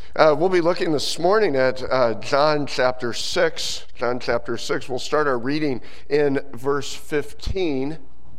We'll be looking this morning at John chapter 6. John chapter 6. We'll start our reading in verse 15.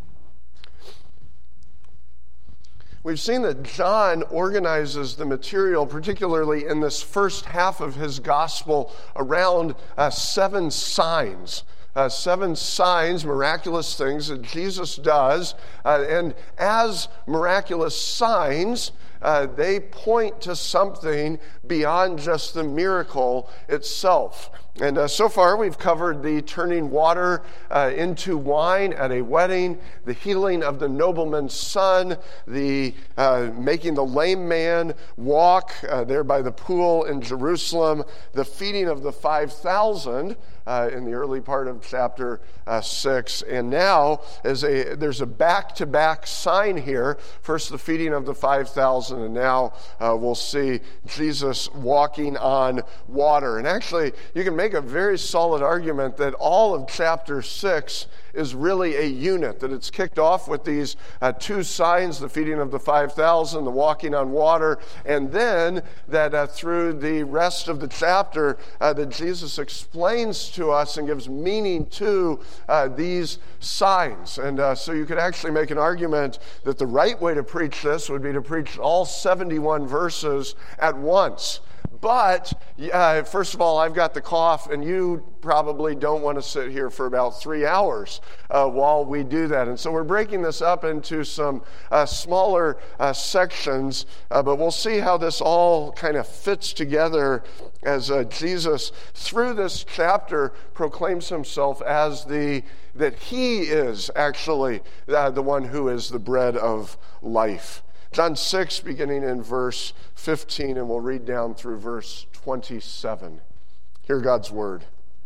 We've seen that John organizes the material, particularly in this first half of his gospel, around 7 signs. 7 signs, miraculous things that Jesus does. And as miraculous signs, they point to something beyond just the miracle itself. And so far we've covered the turning water into wine at a wedding, the healing of the nobleman's son, the making the lame man walk there by the pool in Jerusalem, the feeding of the 5,000 in the early part of chapter 6. And now there's a back-to-back sign here. First the feeding of the 5,000, and now we'll see Jesus walking on water. And actually, you can make a very solid argument that all of chapter 6 is really a unit, that it's kicked off with these 2 signs, the feeding of the 5,000, the walking on water, and then that through the rest of the chapter that Jesus explains to us and gives meaning to these signs. And so you could actually make an argument that the right way to preach this would be to preach all 71 verses at once. But, first of all, I've got the cough, and you probably don't want to sit here for about 3 hours while we do that. And so we're breaking this up into some smaller sections, but we'll see how this all kind of fits together as Jesus, through this chapter, proclaims himself as that he is actually the one who is the bread of life. John 6, beginning in verse 15, and we'll read down through verse 27. Hear God's word.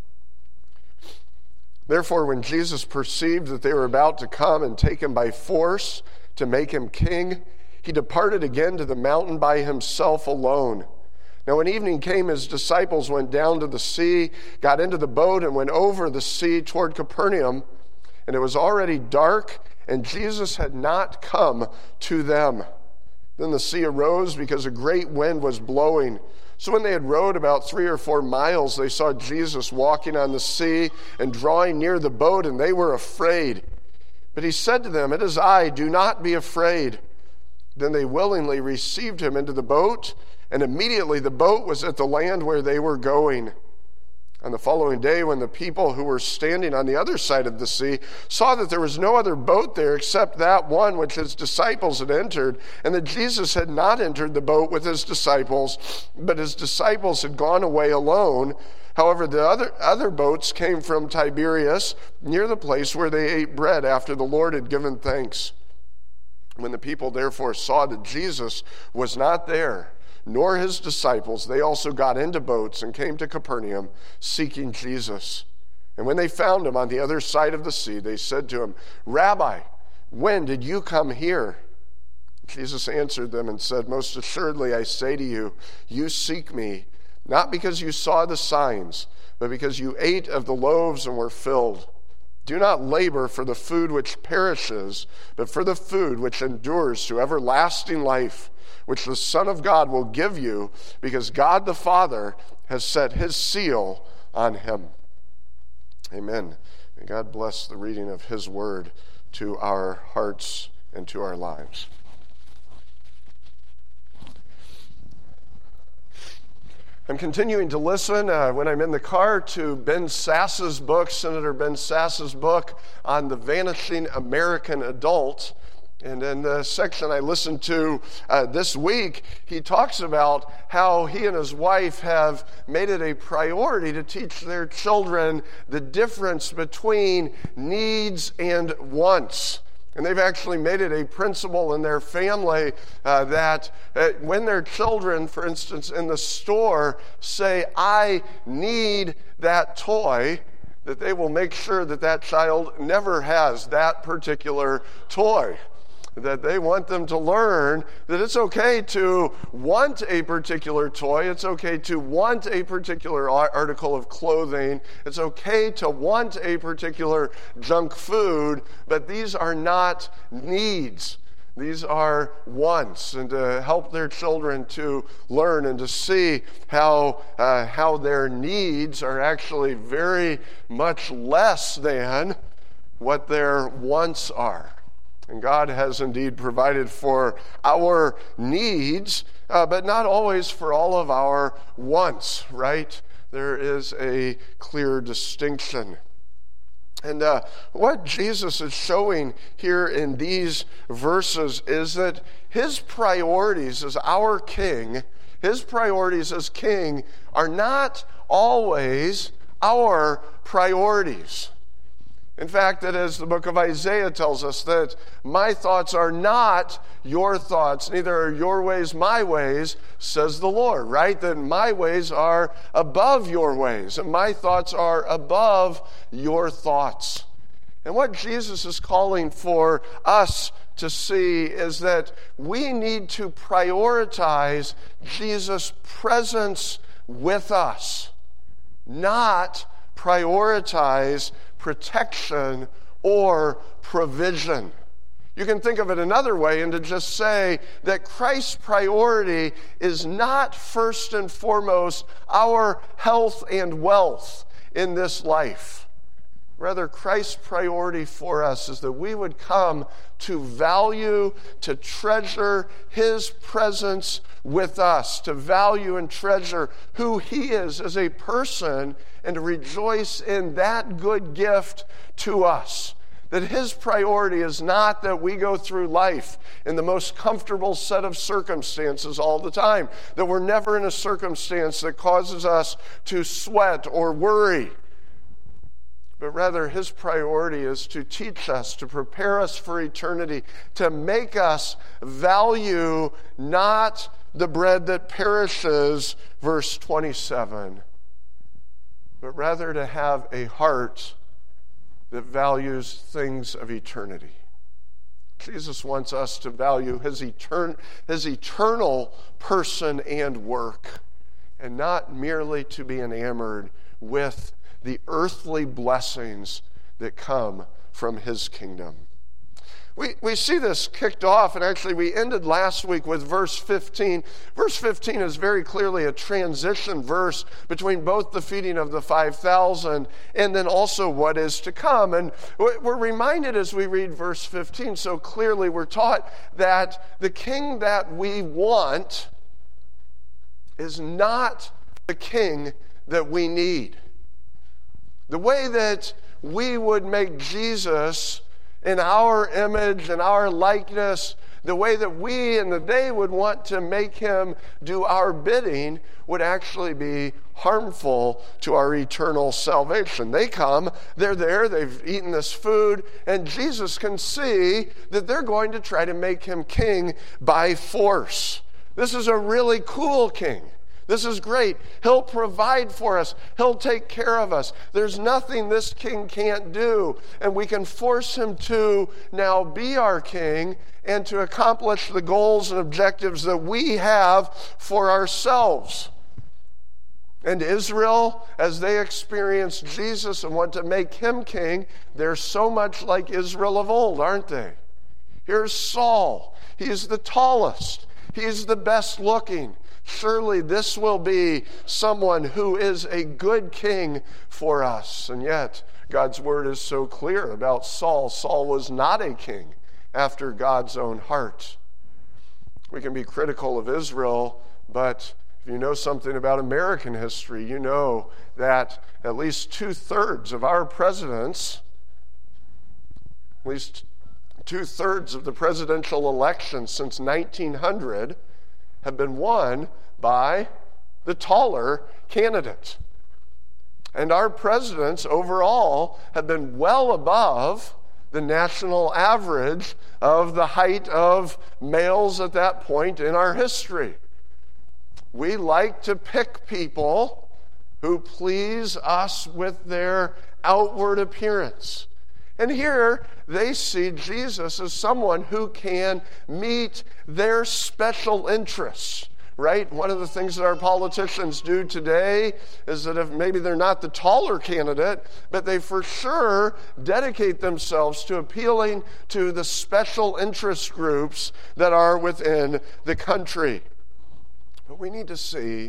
Therefore, when Jesus perceived that they were about to come and take him by force to make him king, he departed again to the mountain by himself alone. Now when evening came, his disciples went down to the sea, got into the boat, and went over the sea toward Capernaum. And it was already dark, and Jesus had not come to them. Then the sea arose because a great wind was blowing. So when they had rowed about 3 or 4 miles, they saw Jesus walking on the sea and drawing near the boat, and they were afraid. But he said to them, "It is I, do not be afraid." Then they willingly received him into the boat, and immediately the boat was at the land where they were going. On the following day, when the people who were standing on the other side of the sea saw that there was no other boat there except that one which his disciples had entered, and that Jesus had not entered the boat with his disciples, but his disciples had gone away alone. However, the other boats came from Tiberias, near the place where they ate bread after the Lord had given thanks. When the people therefore saw that Jesus was not there, nor his disciples, they also got into boats and came to Capernaum, seeking Jesus. And when they found him on the other side of the sea, they said to him, "Rabbi, when did you come here?" Jesus answered them and said, "Most assuredly I say to you, you seek me, not because you saw the signs, but because you ate of the loaves and were filled. Do not labor for the food which perishes, but for the food which endures to everlasting life, which the Son of God will give you, because God the Father has set his seal on him." Amen. May God bless the reading of his word to our hearts and to our lives. I'm continuing to listen when I'm in the car to Ben Sasse's book, Senator Ben Sasse's book on the vanishing American adult. And in the section I listened to this week, he talks about how he and his wife have made it a priority to teach their children the difference between needs and wants. And they've actually made it a principle in their family that when their children, for instance, in the store say, "I need that toy," that they will make sure that that child never has that particular toy. That they want them to learn that it's okay to want a particular toy. It's okay to want a particular article of clothing. It's okay to want a particular junk food, but these are not needs. These are wants, and to help their children to learn and to see how their needs are actually very much less than what their wants are. And God has indeed provided for our needs, but not always for all of our wants, right? There is a clear distinction. And what Jesus is showing here in these verses is that his priorities as our king, his priorities as king are not always our priorities. In fact, that as the book of Isaiah tells us, that my thoughts are not your thoughts, neither are your ways my ways, says the Lord, right? That my ways are above your ways, and my thoughts are above your thoughts. And what Jesus is calling for us to see is that we need to prioritize Jesus' presence with us, not prioritize protection or provision. You can think of it another way and to just say that Christ's priority is not first and foremost our health and wealth in this life. Rather, Christ's priority for us is that we would come to value, to treasure his presence with us, to value and treasure who he is as a person, and to rejoice in that good gift to us. That his priority is not that we go through life in the most comfortable set of circumstances all the time, that we're never in a circumstance that causes us to sweat or worry. But rather, his priority is to teach us, to prepare us for eternity, to make us value not the bread that perishes, verse 27, but rather to have a heart that values things of eternity. Jesus wants us to value his eternal person and work, and not merely to be enamored with the earthly blessings that come from his kingdom. We see this kicked off, and actually we ended last week with verse 15. Verse 15 is very clearly a transition verse between both the feeding of the 5,000 and then also what is to come. And we're reminded as we read verse 15 so clearly, we're taught that the king that we want is not the king that we need. The way that we would make Jesus in our image and our likeness, the way that we and that they would want to make him do our bidding would actually be harmful to our eternal salvation. They come, they're there, they've eaten this food, and Jesus can see that they're going to try to make him king by force. This is a really cool king. This is great. He'll provide for us. He'll take care of us. There's nothing this king can't do. And we can force him to now be our king and to accomplish the goals and objectives that we have for ourselves. And Israel, as they experience Jesus and want to make him king, they're so much like Israel of old, aren't they? Here's Saul. He's the tallest. He's the best looking. Surely this will be someone who is a good king for us. And yet, God's word is so clear about Saul. Saul was not a king after God's own heart. We can be critical of Israel, but if you know something about American history, you know that at least 2/3 of our presidents, at least 2/3 of the presidential elections since 1900 have been won by the taller candidate. And our presidents overall have been well above the national average of the height of males at that point in our history. We like to pick people who please us with their outward appearance. And here they see Jesus as someone who can meet their special interests, right? One of the things that our politicians do today is that if maybe they're not the taller candidate, but they for sure dedicate themselves to appealing to the special interest groups that are within the country. But we need to see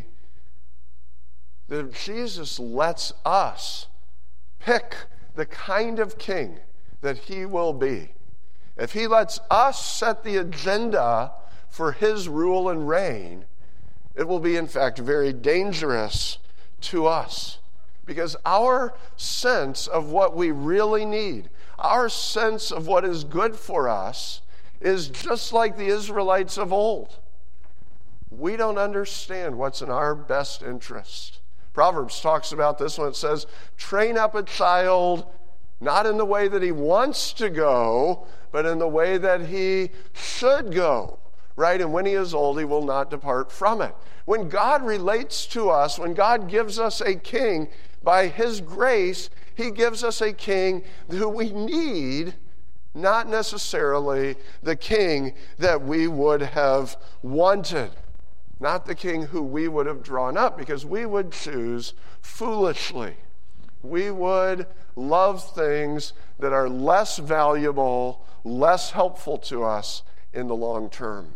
that Jesus lets us pick the kind of king that he will be. If he lets us set the agenda for his rule and reign, it will be, in fact, very dangerous to us. Because our sense of what we really need, our sense of what is good for us, is just like the Israelites of old. We don't understand what's in our best interest. Proverbs talks about this when it says, train up a child not in the way that he wants to go, but in the way that he should go, right? And when he is old, he will not depart from it. When God relates to us, when God gives us a king, by his grace, he gives us a king who we need, not necessarily the king that we would have wanted. Not the king who we would have drawn up, because we would choose foolishly. We would love things that are less valuable, less helpful to us in the long term.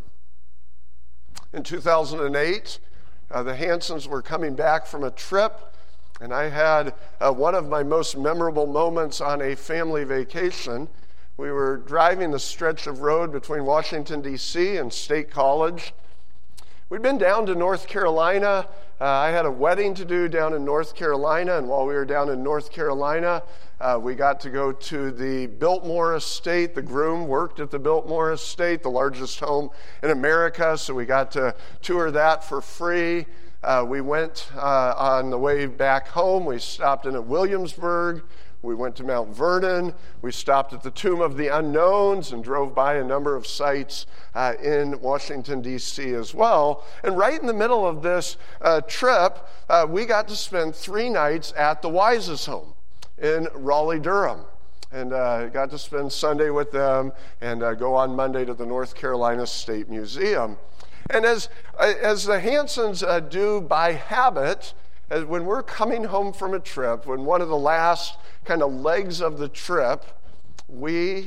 In 2008, the Hansons were coming back from a trip, and I had one of my most memorable moments on a family vacation. We were driving the stretch of road between Washington, D.C. and State College. We'd been down to North Carolina. I had a wedding to do down in North Carolina, and while we were down in North Carolina, we got to go to the Biltmore Estate. The groom worked at the Biltmore Estate, the largest home in America, so we got to tour that for free. We went on the way back home. We stopped in at Williamsburg. We went to Mount Vernon. We stopped at the Tomb of the Unknowns and drove by a number of sites in Washington, D.C. as well. And right in the middle of this trip, we got to spend 3 nights at the Wise's home in Raleigh-Durham. And got to spend Sunday with them and go on Monday to the North Carolina State Museum. And as the Hansons do by habit, when we're coming home from a trip, when one of the last kind of legs of the trip, we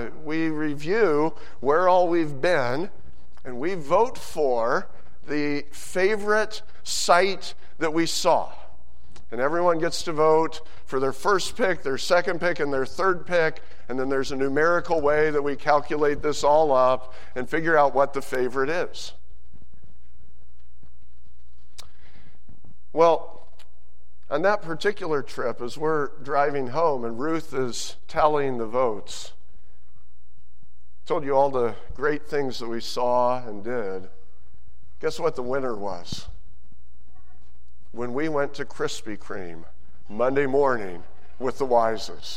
review where all we've been, and we vote for the favorite site that we saw. And everyone gets to vote for their first pick, their second pick, and their third pick, and then there's a numerical way that we calculate this all up and figure out what the favorite is. Well, on that particular trip, as we're driving home and Ruth is tallying the votes, I told you all the great things that we saw and did. Guess what the winner was? When we went to Krispy Kreme Monday morning with the Wises.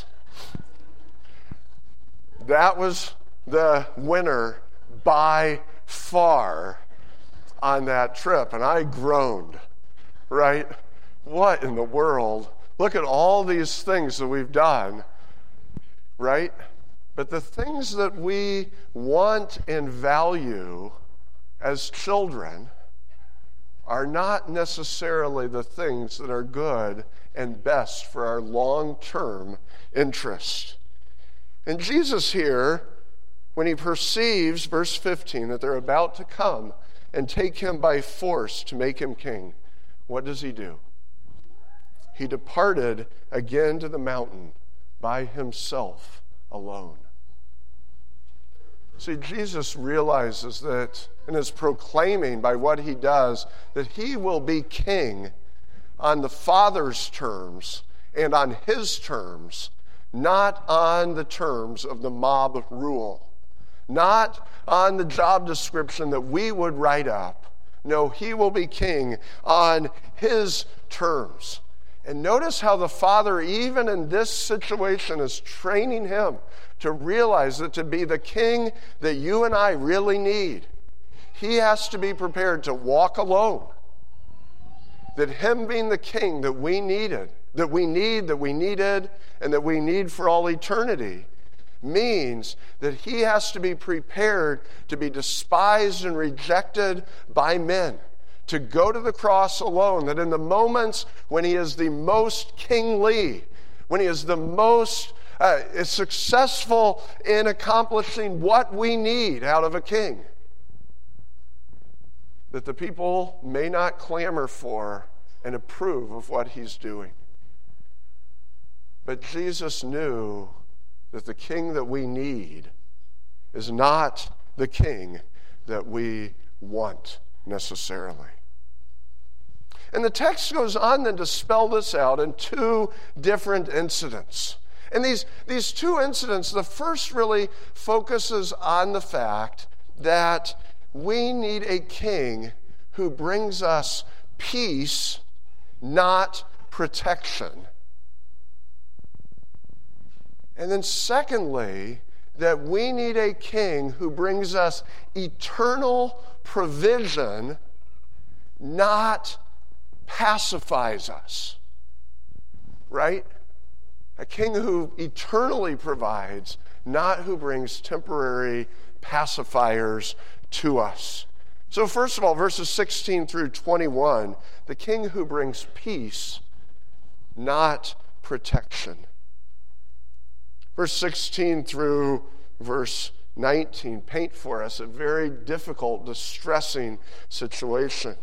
That was the winner by far on that trip, and I groaned, right? What in the world? Look at all these things that we've done, right? But the things that we want and value as children are not necessarily the things that are good and best for our long-term interest. And Jesus here, when he perceives, verse 15, that they're about to come and take him by force to make him king, what does he do? He departed again to the mountain by himself alone. See, Jesus realizes that, and is proclaiming by what he does, that he will be king on the Father's terms and on his terms, not on the terms of the mob rule, not on the job description that we would write up. No, he will be king on his terms. And notice how the Father, even in this situation, is training him to realize that to be the king that you and I really need, he has to be prepared to walk alone. That him being the king that we needed, that we needed, and that we need for all eternity, means that he has to be prepared to be despised and rejected by men. to go to the cross alone, that in the moments when he is the most kingly, when he is the most successful in accomplishing what we need out of a king, that the people may not clamor for and approve of what he's doing. But Jesus knew that the king that we need is not the king that we want necessarily. And the text goes on then to spell this out in two different incidents. And these two incidents, the first really focuses on the fact that we need a king who brings us peace, not protection. And then secondly, that we need a king who brings us eternal provision, not pacifies us. Right? A king who eternally provides, not who brings temporary pacifiers to us. So first of all, verses 16 through 21, the king who brings peace, not protection. Verse 16 through verse 19 paint for us a very difficult, distressing situation.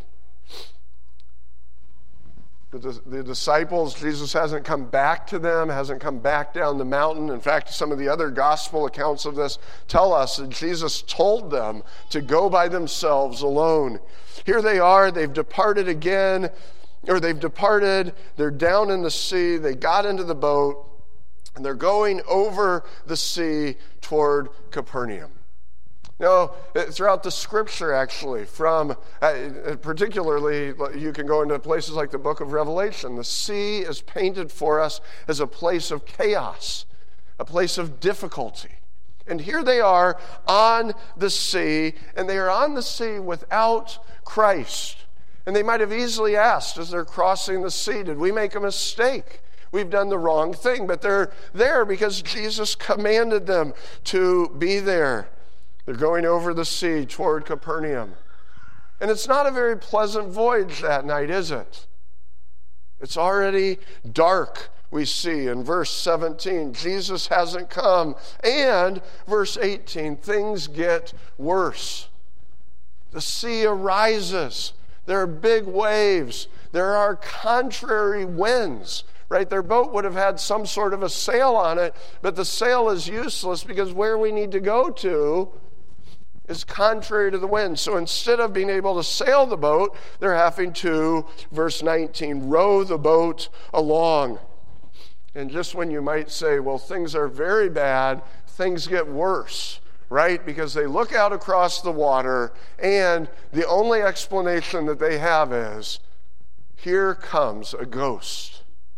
The disciples, Jesus hasn't come back to them, hasn't come back down the mountain. In fact, some of the other gospel accounts of this tell us that Jesus told them to go by themselves alone. Here they are, they've departed again, they're down in the sea, they got into the boat, and they're going over the sea toward Capernaum. Now, throughout the scripture, actually, from particularly, you can go into places like the book of Revelation. The sea is painted for us as a place of chaos, a place of difficulty. And here they are on the sea, and they are on the sea without Christ. And they might have easily asked as they're crossing the sea, did we make a mistake? We've done the wrong thing. But they're there because Jesus commanded them to be there. They're going over the sea toward Capernaum. And it's not a very pleasant voyage that night, is it? It's already dark, we see in verse 17. Jesus hasn't come. And verse 18, things get worse. The sea arises. There are big waves. There are contrary winds. Right? Their boat would have had some sort of a sail on it, but the sail is useless because where we need to go to is contrary to the wind. So instead of being able to sail the boat, they're having to, verse 19, row the boat along. And just when you might say, well, things are very bad, things get worse, right? Because they look out across the water, and the only explanation that they have is, here comes a ghost.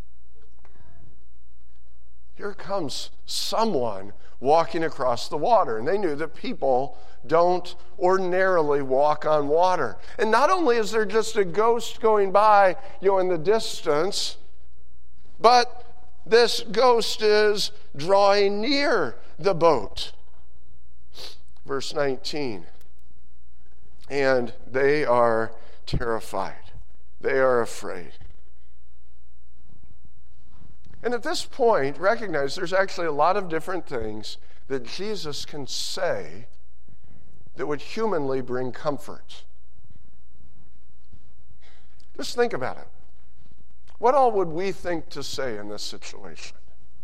Here comes someone walking across the water. And they knew that people don't ordinarily walk on water. And not only is there just a ghost going by, in the distance, but this ghost is drawing near the boat. Verse 19. And they are terrified. They are afraid. And at this point, recognize there's actually a lot of different things that Jesus can say that would humanly bring comfort. Just think about it. What all would we think to say in this situation?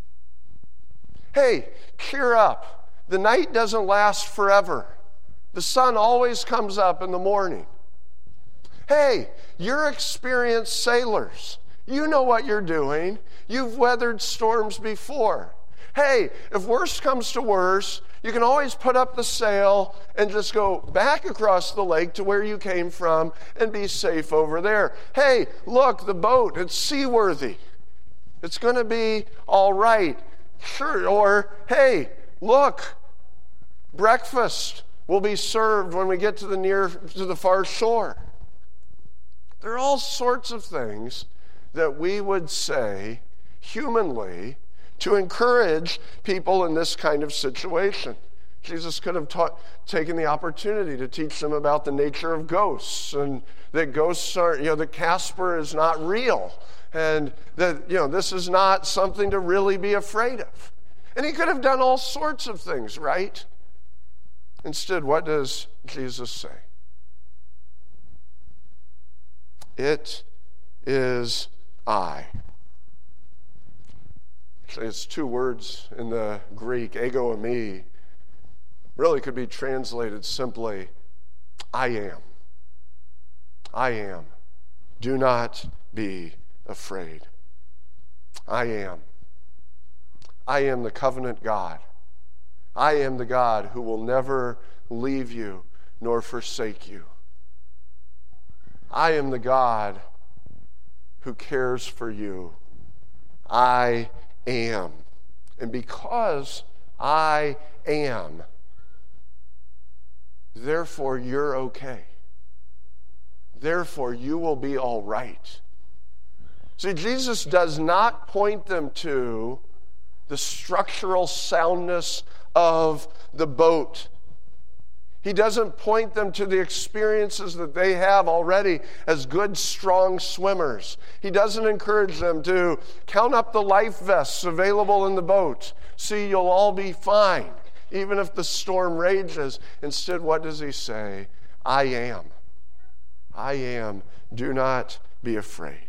Hey, cheer up. The night doesn't last forever. The sun always comes up in the morning. Hey, you're experienced sailors. You know what you're doing. You've weathered storms before. Hey, if worst comes to worst, you can always put up the sail and just go back across the lake to where you came from and be safe over there. Hey, look, the boat, it's seaworthy. It's going to be all right. Sure. Or, hey, look, breakfast will be served when we get to the far shore. There are all sorts of things that we would say humanly to encourage people in this kind of situation. Jesus could have taken the opportunity to teach them about the nature of ghosts, and that ghosts are, that Casper is not real, and that, this is not something to really be afraid of. And he could have done all sorts of things, right? Instead, what does Jesus say? It is I. Actually, it's two words in the Greek, ego eimi. Really could be translated simply, I am. I am. Do not be afraid. I am. I am the covenant God. I am the God who will never leave you nor forsake you. I am the God who cares for you. I am. And because I am, therefore you're okay. Therefore you will be all right. See, Jesus does not point them to the structural soundness of the boat. He doesn't point them to the experiences that they have already as good, strong swimmers. He doesn't encourage them to count up the life vests available in the boat. See, you'll all be fine, even if the storm rages. Instead, what does he say? I am. I am. Do not be afraid.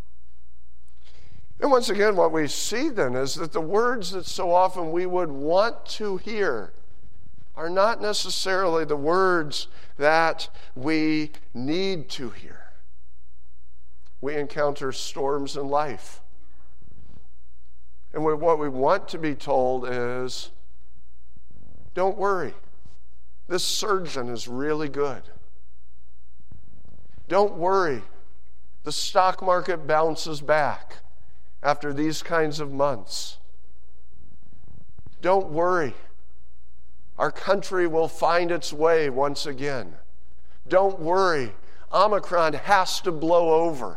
And once again, what we see then is that the words that so often we would want to hear are not necessarily the words that we need to hear. We encounter storms in life. And what we want to be told is, don't worry. This surgeon is really good. Don't worry. The stock market bounces back after these kinds of months. Don't worry. Our country will find its way once again. Don't worry. Omicron has to blow over.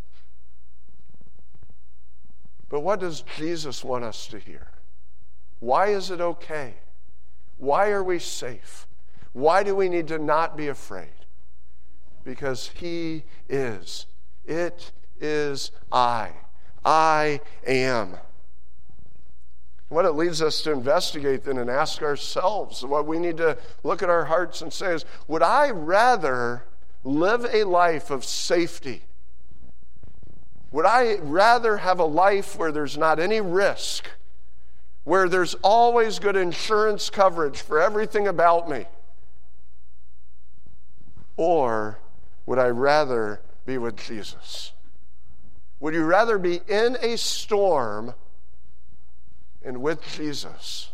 But what does Jesus want us to hear? Why is it okay? Why are we safe? Why do we need to not be afraid? Because he is. It is I. I am. What it leads us to investigate then and ask ourselves, what we need to look at our hearts and say is, would I rather live a life of safety? Would I rather have a life where there's not any risk, where there's always good insurance coverage for everything about me? Or would I rather be with Jesus? Would you rather be in a storm and with Jesus,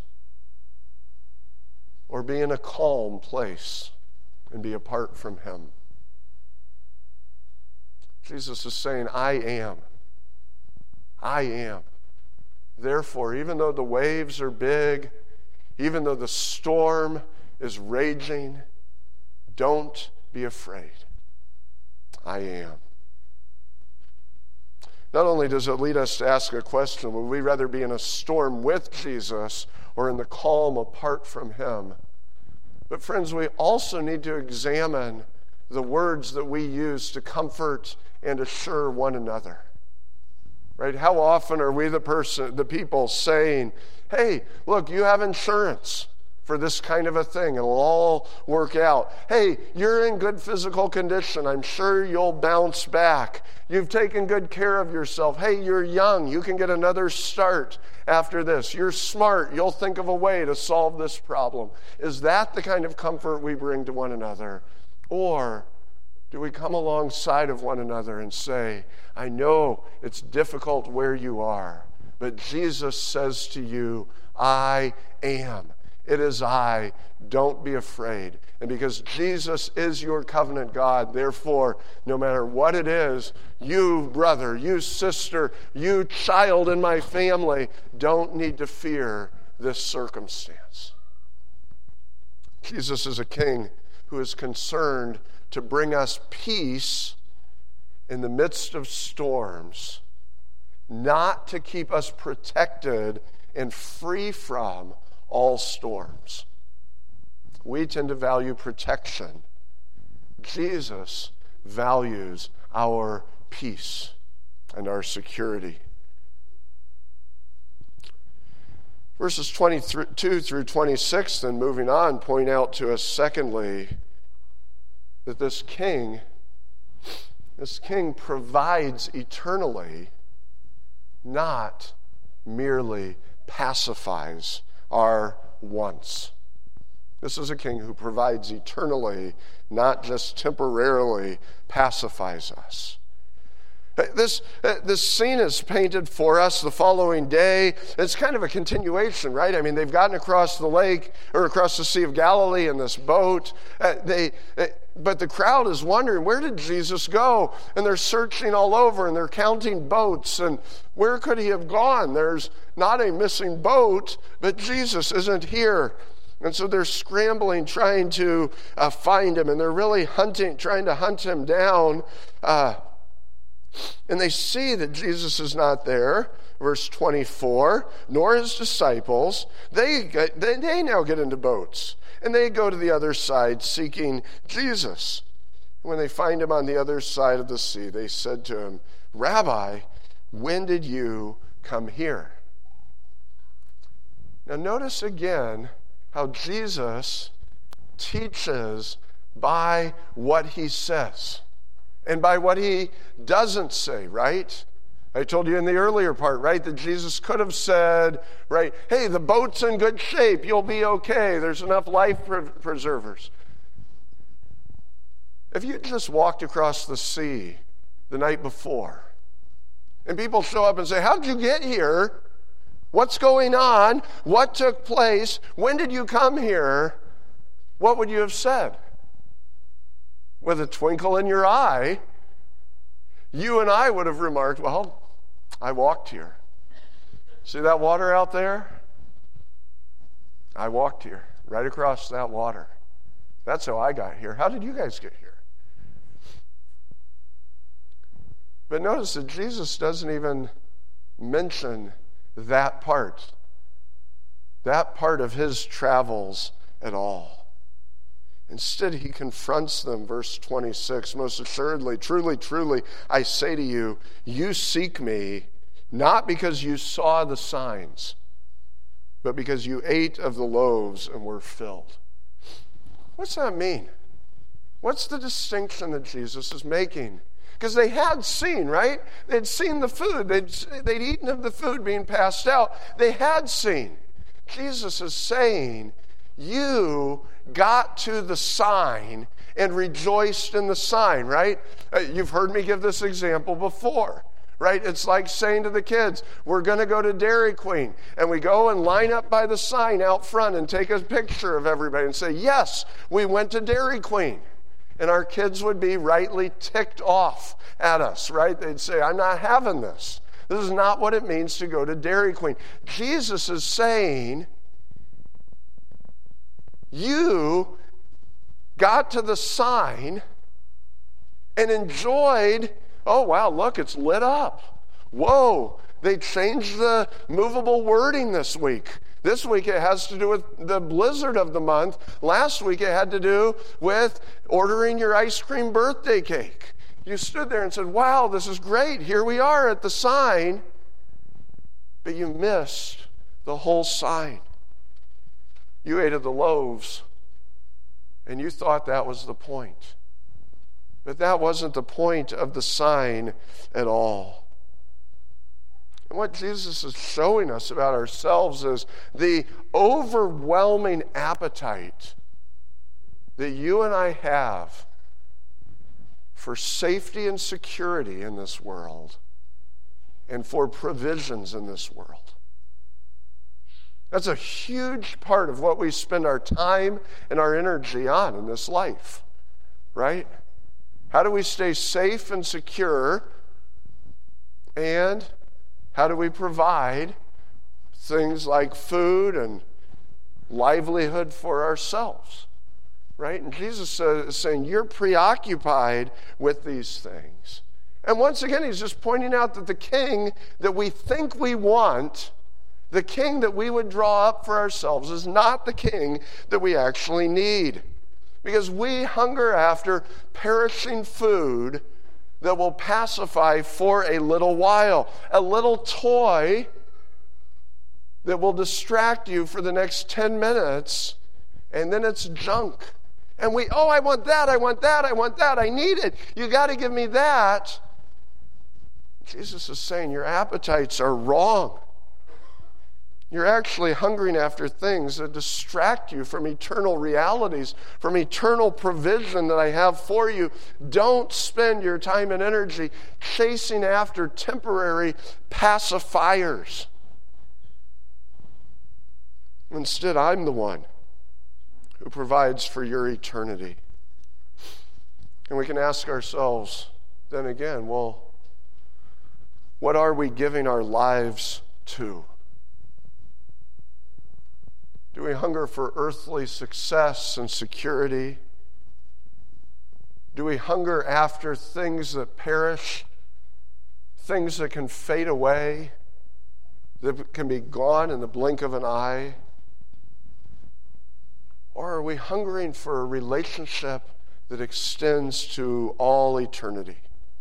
or be in a calm place and be apart from him? Jesus is saying, I am. I am. Therefore, even though the waves are big, even though the storm is raging, don't be afraid. I am. Not only does it lead us to ask a question, would we rather be in a storm with Jesus or in the calm apart from him? But friends, we also need to examine the words that we use to comfort and assure one another. Right? How often are we the people saying, hey, look, you have insurance for this kind of a thing. It'll all work out. Hey, you're in good physical condition. I'm sure you'll bounce back. You've taken good care of yourself. Hey, you're young. You can get another start after this. You're smart. You'll think of a way to solve this problem. Is that the kind of comfort we bring to one another? Or do we come alongside of one another and say, I know it's difficult where you are, but Jesus says to you, I am. It is I. Don't be afraid. And because Jesus is your covenant God, therefore, no matter what it is, you brother, you sister, you child in my family, don't need to fear this circumstance. Jesus is a king who is concerned to bring us peace in the midst of storms, not to keep us protected and free from all storms. We tend to value protection. Jesus values our peace and our security. Verses 22 through 26, then moving on, point out to us, secondly, that this king provides eternally, not merely pacifies our wants. This is a king who provides eternally, not just temporarily pacifies us. This scene is painted for us the following day. It's kind of a continuation, right? I mean, they've gotten across the lake or across the Sea of Galilee in this boat. But the crowd is wondering, where did Jesus go? And they're searching all over and they're counting boats. And where could he have gone? There's not a missing boat, but Jesus isn't here. And so they're scrambling, trying to find him. And they're really trying to hunt him down. And they see that Jesus is not there. Verse 24, nor his disciples. They now get into boats. And they go to the other side seeking Jesus. When they find him on the other side of the sea, they said to him, Rabbi, when did you come here? Now notice again how Jesus teaches by what he says and by what he doesn't say, right? I told you in the earlier part, right, that Jesus could have said, right, hey, the boat's in good shape, you'll be okay, there's enough life preservers. If you just walked across the sea the night before, and people show up and say, how'd you get here? What's going on? What took place? When did you come here? What would you have said? With a twinkle in your eye, you and I would have remarked, well, I walked here. See that water out there? I walked here, right across that water. That's how I got here. How did you guys get here? But notice that Jesus doesn't even mention that part of his travels at all. Instead, he confronts them, verse 26, most assuredly, truly, truly, I say to you, you seek me not because you saw the signs, but because you ate of the loaves and were filled. What's that mean? What's the distinction that Jesus is making? Because they had seen, right? They'd seen the food. They'd eaten of the food being passed out. They had seen. Jesus is saying, you got to the sign and rejoiced in the sign, right? You've heard me give this example before, right? It's like saying to the kids, we're going to go to Dairy Queen, and we go and line up by the sign out front and take a picture of everybody and say, yes, we went to Dairy Queen. And our kids would be rightly ticked off at us, right? They'd say, I'm not having this. This is not what it means to go to Dairy Queen. Jesus is saying, you got to the sign and enjoyed, oh, wow, look, it's lit up. Whoa, they changed the movable wording this week. This week it has to do with the blizzard of the month. Last week it had to do with ordering your ice cream birthday cake. You stood there and said, wow, this is great. Here we are at the sign. But you missed the whole sign. You ate of the loaves, and you thought that was the point. But that wasn't the point of the sign at all. And what Jesus is showing us about ourselves is the overwhelming appetite that you and I have for safety and security in this world and for provisions in this world. That's a huge part of what we spend our time and our energy on in this life, right? How do we stay safe and secure, and how do we provide things like food and livelihood for ourselves, right? And Jesus is saying, you're preoccupied with these things. And once again, he's just pointing out that the king that we think we want, The king that we would draw up for ourselves is not the king that we actually need. Because we hunger after perishing food that will pacify for a little while. A little toy that will distract you for the next 10 minutes, and then it's junk. And I want that, I want that, I want that, I need it. You got to give me that. Jesus is saying your appetites are wrong. You're actually hungering after things that distract you from eternal realities, from eternal provision that I have for you. Don't spend your time and energy chasing after temporary pacifiers. Instead, I'm the one who provides for your eternity. And we can ask ourselves then again, well, what are we giving our lives to? Do we hunger for earthly success and security? Do we hunger after things that perish, things that can fade away, that can be gone in the blink of an eye? Or are we hungering for a relationship that extends to all eternity?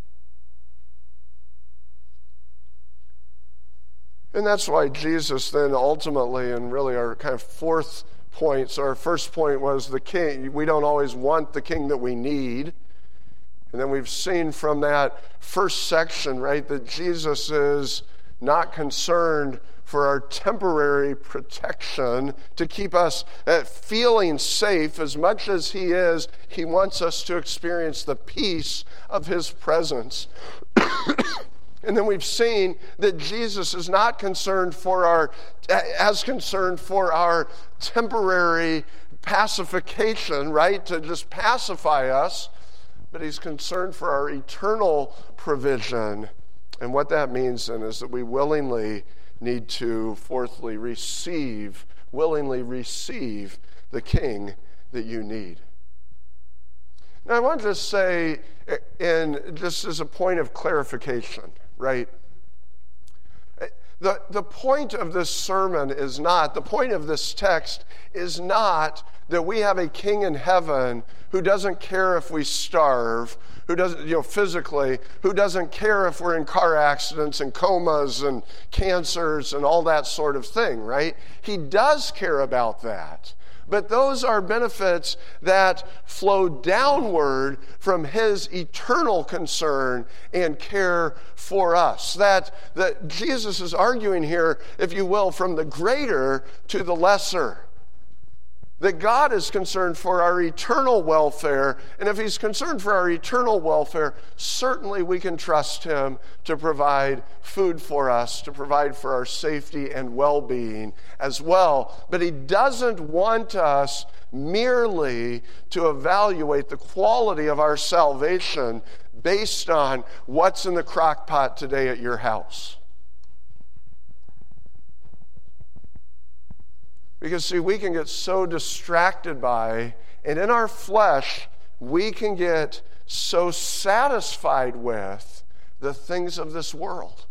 And that's why Jesus then ultimately, and really our kind of fourth point, so our first point was the king. We don't always want the king that we need. And then we've seen from that first section, right, that Jesus is not concerned for our temporary protection to keep us feeling safe as much as he is. He wants us to experience the peace of his presence. And then we've seen that Jesus is not concerned for our temporary pacification, right? To just pacify us, but he's concerned for our eternal provision. And what that means then is that we willingly need to, fourthly, willingly receive the king that you need. Now I want to just say, just as a point of clarification, right? The point of this sermon is not, the point of this text is not that we have a king in heaven who doesn't care if we starve, who doesn't, physically, who doesn't care if we're in car accidents and comas and cancers and all that sort of thing, right? He does care about that. But those are benefits that flow downward from his eternal concern and care for us. That Jesus is arguing here, if you will, from the greater to the lesser. That God is concerned for our eternal welfare, and if he's concerned for our eternal welfare, certainly we can trust him to provide food for us, to provide for our safety and well-being as well. But he doesn't want us merely to evaluate the quality of our salvation based on what's in the crock pot today at your house. Because, see, we can get so distracted by, and in our flesh, we can get so satisfied with the things of this world.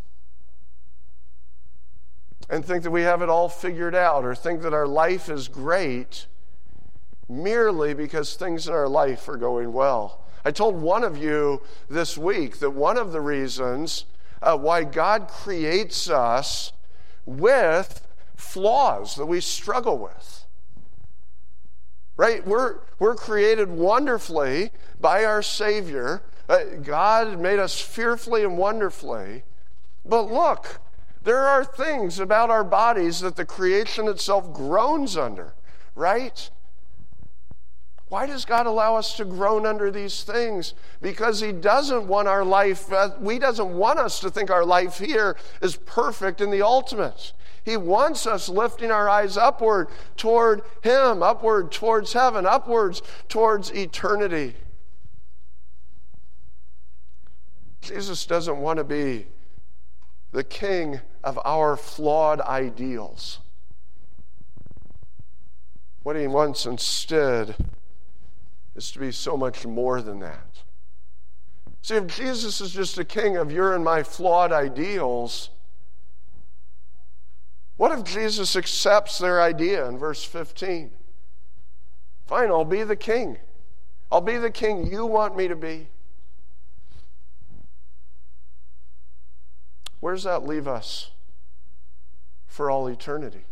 And think that we have it all figured out, or think that our life is great merely because things in our life are going well. I told one of you this week that one of the reasons why God creates us with flaws that we struggle with. Right? We're created wonderfully by our Savior. God made us fearfully and wonderfully. But look, there are things about our bodies that the creation itself groans under, right? Why does God allow us to groan under these things? Because he doesn't want our life, he doesn't want us to think our life here is perfect in the ultimate. He wants us lifting our eyes upward toward him, upward towards heaven, upwards towards eternity. Jesus doesn't want to be the king of our flawed ideals. What he wants instead is to be so much more than that. See, if Jesus is just a king of your and my flawed ideals, What if Jesus accepts their idea in verse 15? Fine, I'll be the king. I'll be the king you want me to be. Where does that leave us for all eternity?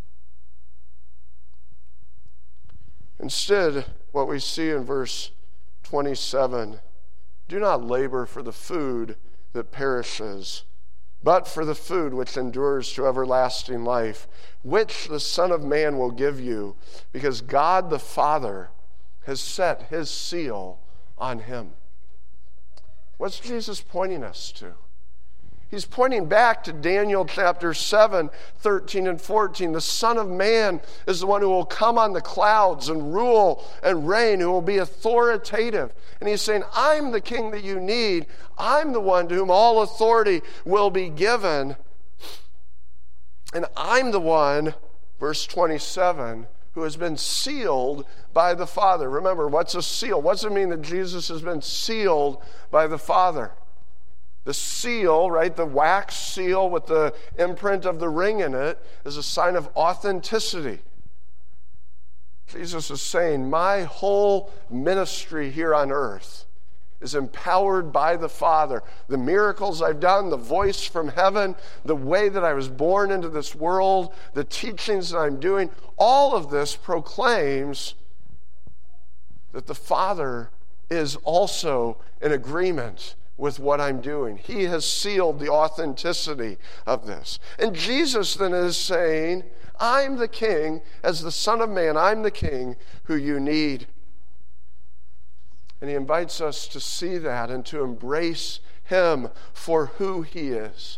Instead, what we see in verse 27, do not labor for the food that perishes, but for the food which endures to everlasting life, which the Son of Man will give you, because God the Father has set his seal on him. What's Jesus pointing us to? He's pointing back to Daniel chapter 7, 13 and 14. The Son of Man is the one who will come on the clouds and rule and reign, who will be authoritative. And he's saying, I'm the king that you need. I'm the one to whom all authority will be given. And I'm the one, verse 27, who has been sealed by the Father. Remember, what's a seal? What does it mean that Jesus has been sealed by the Father? The seal, right, the wax seal with the imprint of the ring in it, is a sign of authenticity. Jesus is saying, my whole ministry here on earth is empowered by the Father. The miracles I've done, the voice from heaven, the way that I was born into this world, the teachings that I'm doing, all of this proclaims that the Father is also in agreement with what I'm doing. He has sealed the authenticity of this. And Jesus then is saying, I'm the king, as the Son of Man, I'm the king who you need. And he invites us to see that and to embrace him for who he is.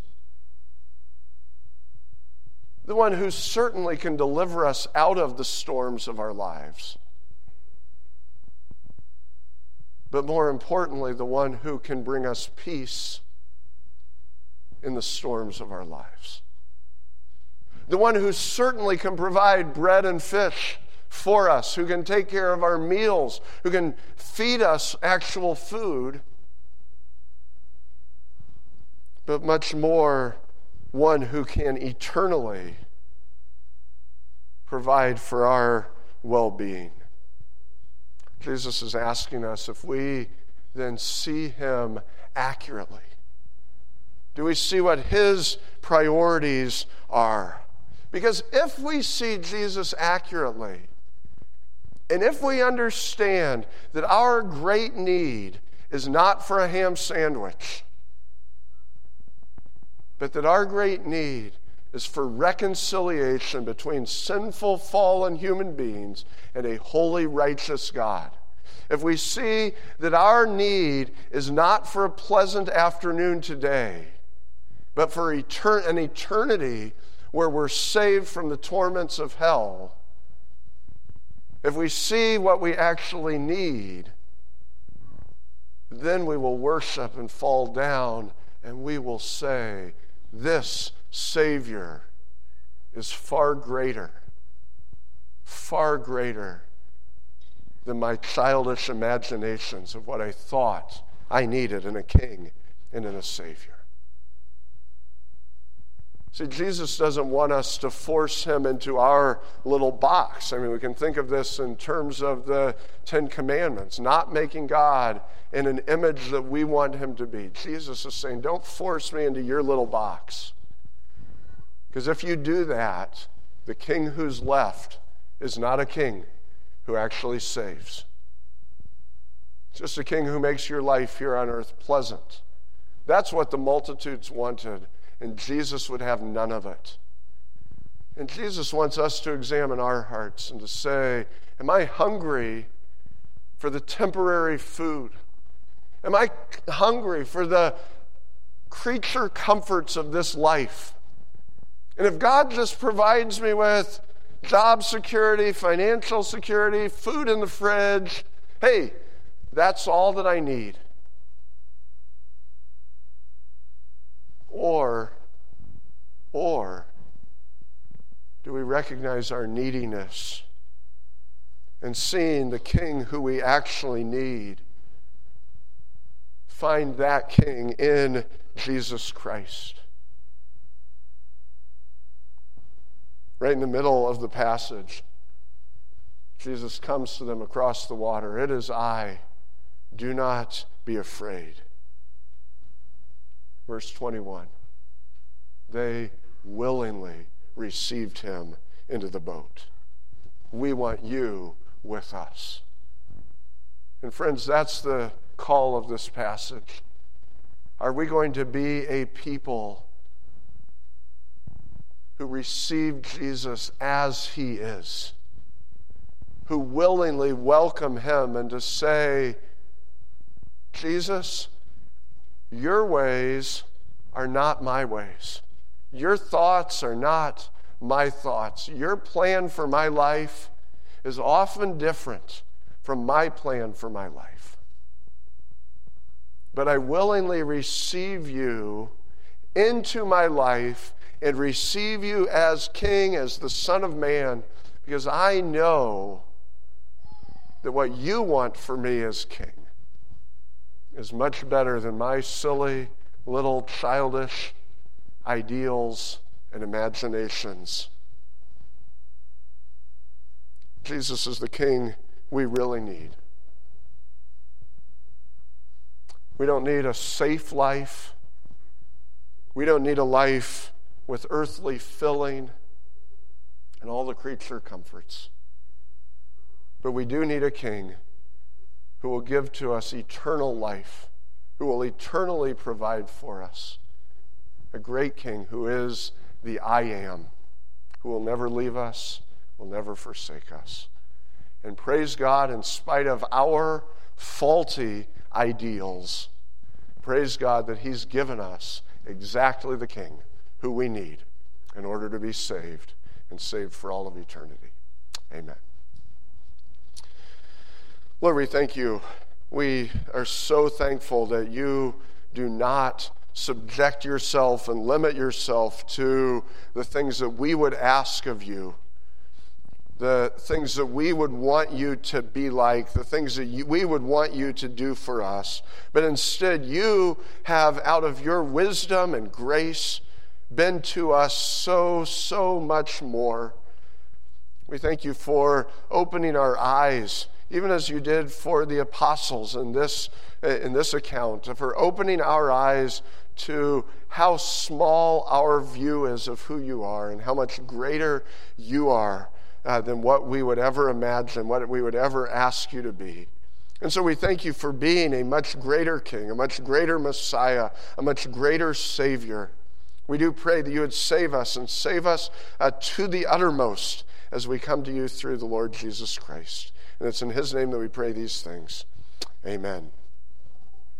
The one who certainly can deliver us out of the storms of our lives. But more importantly, the one who can bring us peace in the storms of our lives. The one who certainly can provide bread and fish for us, who can take care of our meals, who can feed us actual food, but much more, one who can eternally provide for our well-being. Jesus is asking us if we then see him accurately. Do we see what his priorities are? Because if we see Jesus accurately, and if we understand that our great need is not for a ham sandwich, but that our great need is for reconciliation between sinful, fallen human beings and a holy, righteous God. If we see that our need is not for a pleasant afternoon today, but for an eternity where we're saved from the torments of hell, if we see what we actually need, then we will worship and fall down and we will say, this Savior is far greater than my childish imaginations of what I thought I needed in a king and in a Savior. See, Jesus doesn't want us to force him into our little box. I mean, we can think of this in terms of the Ten Commandments, not making God in an image that we want him to be. Jesus is saying, don't force me into your little box. Because if you do that, the king who's left is not a king who actually saves. It's just a king who makes your life here on earth pleasant. That's what the multitudes wanted, and Jesus would have none of it. And Jesus wants us to examine our hearts and to say, am I hungry for the temporary food? Am I hungry for the creature comforts of this life? And if God just provides me with job security, financial security, food in the fridge, hey, that's all that I need. Or do we recognize our neediness and seeing the king who we actually need, find that king in Jesus Christ? Right in the middle of the passage, Jesus comes to them across the water. It is I. Do not be afraid. Verse 21. They willingly received him into the boat. We want you with us. And friends, that's the call of this passage. Are we going to be a people who receive Jesus as he is, who willingly welcome him and to say, Jesus, your ways are not my ways. Your thoughts are not my thoughts. Your plan for my life is often different from my plan for my life. But I willingly receive you into my life and receive you as King, as the Son of Man, because I know that what you want for me as King is much better than my silly, little, childish ideals and imaginations. Jesus is the King we really need. We don't need a safe life. We don't need a life with earthly filling and all the creature comforts. But we do need a King who will give to us eternal life, who will eternally provide for us. A great King who is the I Am, who will never leave us, will never forsake us. And praise God, in spite of our faulty ideals, praise God that he's given us exactly the King who we need in order to be saved and saved for all of eternity. Amen. Lord, we thank you. We are so thankful that you do not subject yourself and limit yourself to the things that we would ask of you, the things that we would want you to be like, the things that we would want you to do for us. But instead, you have, out of your wisdom and grace, been to us so much more. We thank you for opening our eyes, even as you did for the apostles in this account, for opening our eyes to how small our view is of who you are and how much greater you are than what we would ever imagine, what we would ever ask you to be. And so we thank you for being a much greater King, a much greater Messiah, a much greater Savior. We do pray that you would save us and save us to the uttermost as we come to you through the Lord Jesus Christ. And it's in his name that we pray these things. Amen.